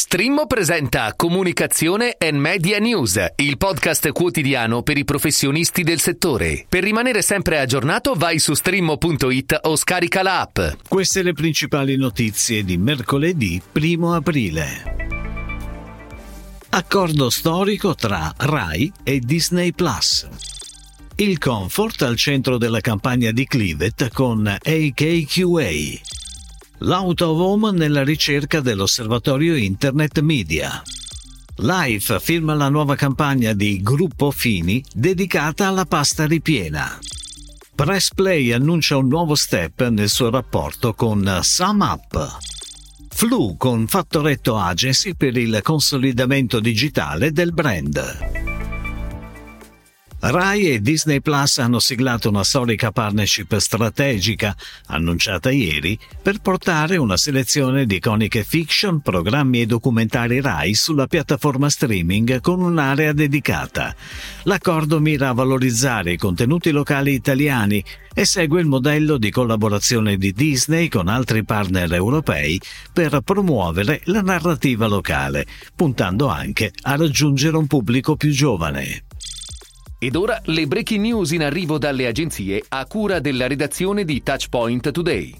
Strimmo presenta Comunicazione and Media News, il podcast quotidiano per i professionisti del settore. Per rimanere sempre aggiornato vai su strimmo.it o scarica la app. Queste le principali notizie di mercoledì 1 aprile. Accordo storico tra Rai e Disney+. Il comfort al centro della campagna di Clivet con AKQA. L'Out of Home nella ricerca dell'Osservatorio Internet Media. Life firma la nuova campagna di Gruppo Fini dedicata alla pasta ripiena. Pressplay annuncia un nuovo step nel suo rapporto con SumUp. Flu con Fattoretto Agency per il consolidamento digitale del brand. Rai e Disney Plus hanno siglato una storica partnership strategica, annunciata ieri, per portare una selezione di iconiche fiction, programmi e documentari Rai sulla piattaforma streaming con un'area dedicata. L'accordo mira a valorizzare i contenuti locali italiani e segue il modello di collaborazione di Disney con altri partner europei per promuovere la narrativa locale, puntando anche a raggiungere un pubblico più giovane. Ed ora le breaking news in arrivo dalle agenzie a cura della redazione di Touchpoint Today.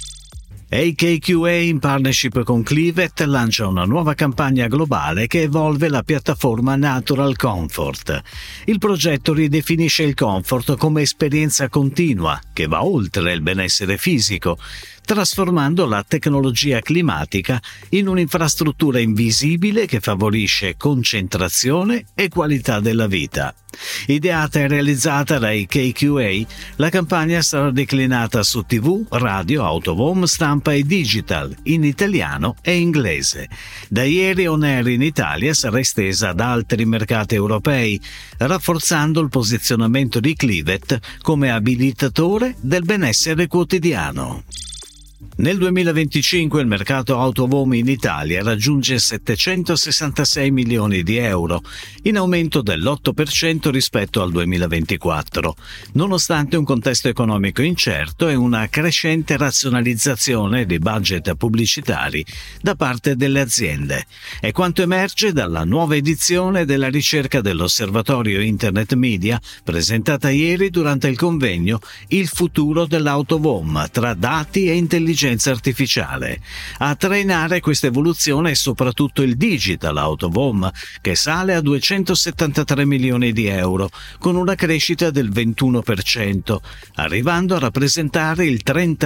AKQA in partnership con Clivet lancia una nuova campagna globale che evolve la piattaforma Natural Comfort. Il progetto ridefinisce il comfort come esperienza continua che va oltre il benessere fisico, trasformando la tecnologia climatica in un'infrastruttura invisibile che favorisce concentrazione e qualità della vita. Ideata e realizzata da AKQA, la campagna sarà declinata su TV, radio, out of home, stampa e digital, in italiano e inglese. Da ieri on air in Italia sarà estesa ad altri mercati europei, rafforzando il posizionamento di Clivet come abilitatore del benessere quotidiano. Nel 2025 il mercato out of home in Italia raggiunge 766 milioni di euro, in aumento dell'8% rispetto al 2024, nonostante un contesto economico incerto e una crescente razionalizzazione dei budget pubblicitari da parte delle aziende. È quanto emerge dalla nuova edizione della ricerca dell'Osservatorio Internet Media, presentata ieri durante il convegno Il futuro dell'out of home tra dati e intelligenza artificiale. A trainare questa evoluzione è soprattutto il digital out of home, che sale a 273 milioni di euro, con una crescita del 21%, arrivando a rappresentare il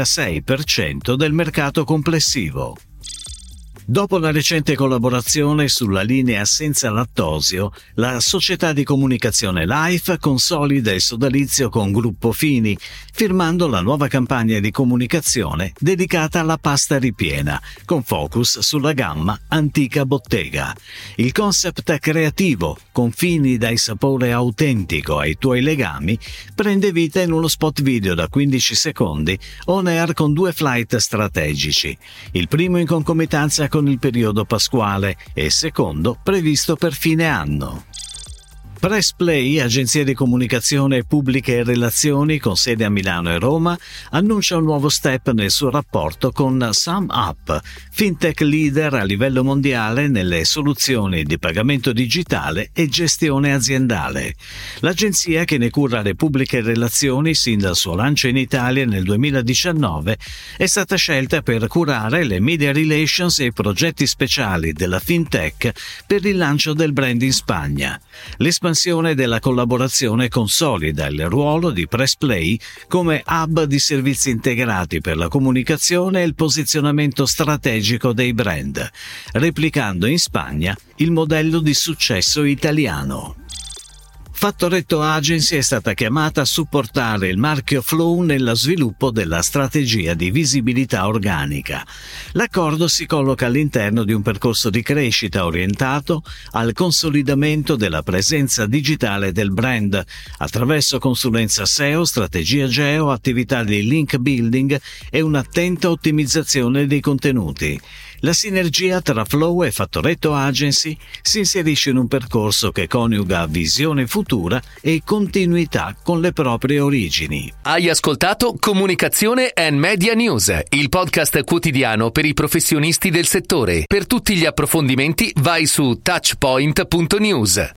36% del mercato complessivo. Dopo la recente collaborazione sulla linea senza lattosio, la società di comunicazione Life consolida il sodalizio con Gruppo Fini, firmando la nuova campagna di comunicazione dedicata alla pasta ripiena, con focus sulla gamma Antica Bottega. Il concept creativo, con Fini dai sapore autentico ai tuoi legami, prende vita in uno spot video da 15 secondi on air con 2 flight strategici. Il primo in concomitanza con il periodo pasquale e il secondo previsto per fine anno. Pressplay, agenzia di comunicazione e pubbliche relazioni con sede a Milano e Roma, annuncia un nuovo step nel suo rapporto con SumUp, fintech leader a livello mondiale nelle soluzioni di pagamento digitale e gestione aziendale. L'agenzia, che ne cura le pubbliche relazioni sin dal suo lancio in Italia nel 2019, è stata scelta per curare le media relations e i progetti speciali della fintech per il lancio del brand in Spagna. L'espansione della collaborazione consolida il ruolo di Pressplay come hub di servizi integrati per la comunicazione e il posizionamento strategico dei brand, replicando in Spagna il modello di successo italiano. Fattoretto Agency è stata chiamata a supportare il marchio Flow nello sviluppo della strategia di visibilità organica. L'accordo si colloca all'interno di un percorso di crescita orientato al consolidamento della presenza digitale del brand attraverso consulenza SEO, strategia geo, attività di link building e un'attenta ottimizzazione dei contenuti. La sinergia tra Flow e Fattoretto Agency si inserisce in un percorso che coniuga visione futura e continuità con le proprie origini. Hai ascoltato Comunicazione and Media News, il podcast quotidiano per i professionisti del settore. Per tutti gli approfondimenti vai su touchpoint.news.